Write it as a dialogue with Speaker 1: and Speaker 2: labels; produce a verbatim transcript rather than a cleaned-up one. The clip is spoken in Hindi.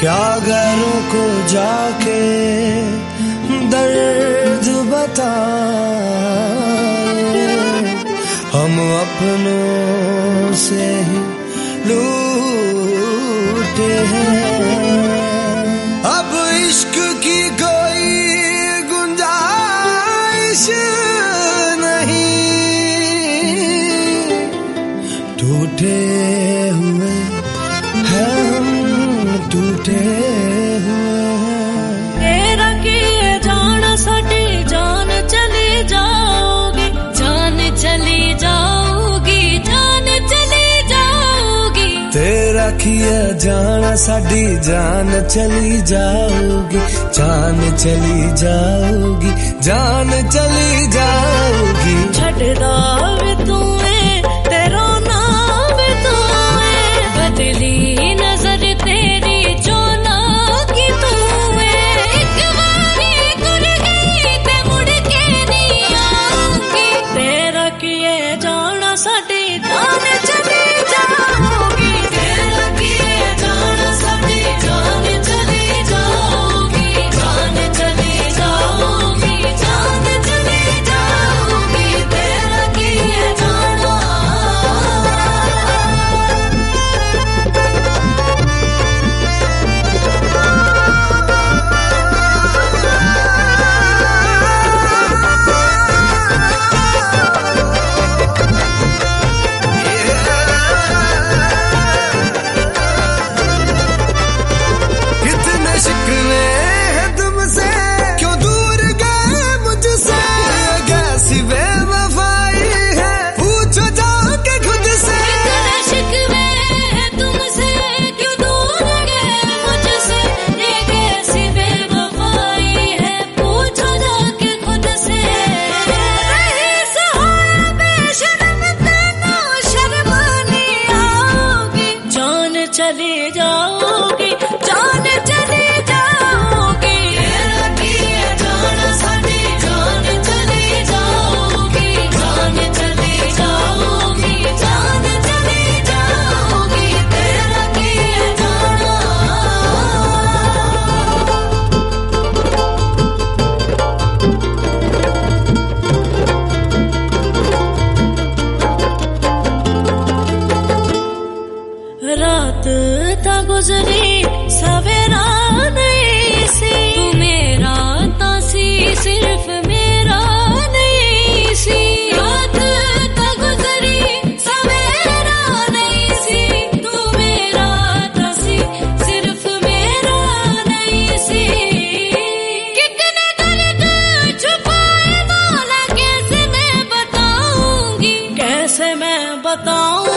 Speaker 1: क्या गैरों को जाके दर्द बताए, हम अपनों से ही लूटे हैं। अब इश्क की कोई गुंजाइश नहीं, टूटे हुए हैं हम, टूटे हुए हैं।
Speaker 2: तेरा किए जाना साडी जान चली जाओगी, जान चली जाओगी, जान चली जाओगी।
Speaker 1: तेरा किया जाना साडी जान चली जाओगी, जान चली जाओगी, जान चली जाओगी।
Speaker 2: छड़दा वे तू तेरा नाम तू बदली नजर तेरी जो ना की तू एक बारी गुर गई ते मुड़ के नहीं आऊंगी। तेरा किए जाना साडी जान चली जाओगी, तेरा किए जाना साडी जान चली जाओगी, जान चली जाओगी, जान चली जाओगी। तेरा किए जाना
Speaker 1: शिकवे हैं तुमसे, क्यों दूर गए मुझसे, कैसी बेवफाई है पूछो जाके खुद से।
Speaker 2: कितने शिकवे हैं तुमसे, क्यों दूर गए मुझसे, ये कैसी बेवफाई है पूछो जाके खुद से। रही सहारा बेशर्म तेनू शर्मानी आओगी, जान चली जाओगी, जान चली रात ता गुजरी सवेरा नहीं सी, तू मेरा तासी सिर्फ मेरा नहीं सी। रात ता गुजरी सवेरा नहीं सी, तू मेरा तासी सिर्फ मेरा नहीं सी। कितने दर्द छुपाए मौला कैसे मैं बताऊंगी, कैसे मैं बताऊं